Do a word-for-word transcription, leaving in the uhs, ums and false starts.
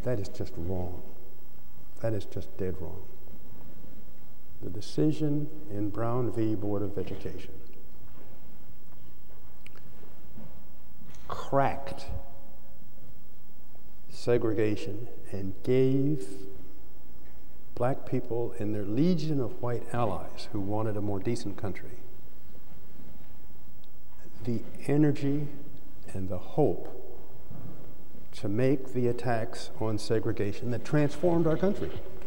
That is just wrong. That is just dead wrong. The decision in Brown v. Board of Education cracked segregation and gave black people and their legion of white allies who wanted a more decent country the energy and the hope to make the attacks on segregation that transformed our country,